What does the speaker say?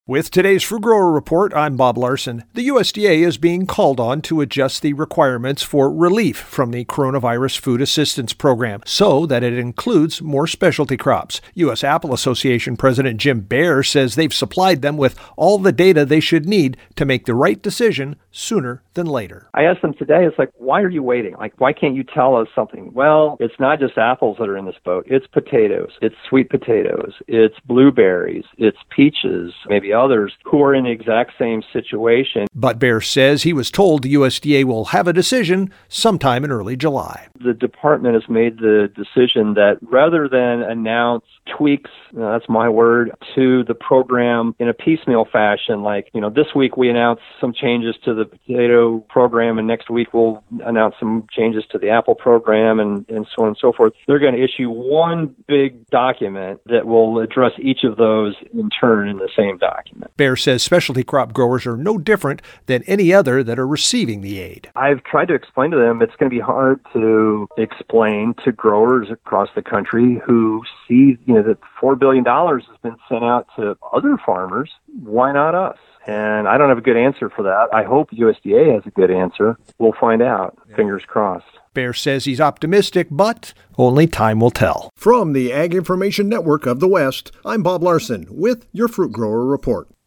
With today's Fruit Grower Report, I'm Bob Larson. The USDA is being called on to adjust the requirements for relief from the Coronavirus Food Assistance Program so that it includes more specialty crops. U.S. Apple Association President Jim Baer says they've supplied them with all the data they should need to make the right decision sooner than later. I asked them today, it's like, why are you waiting? Like, why can't you tell us something? Well, it's not just apples that are in this boat. It's potatoes. It's sweet potatoes. It's blueberries. It's peaches, maybe others who are in the exact same situation. But Baer says he was told the USDA will have a decision sometime in early July. The department has made the decision that rather than announce tweaks, that's my word, to the program in a piecemeal fashion, like, this week we announced some changes to the potato program and next week we'll announce some changes to the apple program and so on and so forth. They're going to issue one big document that will address each of those in turn in the same document. Baer says specialty crop growers are no different than any other that are receiving the aid. I've tried to explain to them it's going to be hard to explain to growers across the country who see that $4 billion has been sent out to other farmers. Why not us? And I don't have a good answer for that. I hope USDA has a good answer. We'll find out. Fingers crossed. Baer says he's optimistic, but only time will tell. From the Ag Information Network of the West, I'm Bob Larson with your Fruit Grower Report.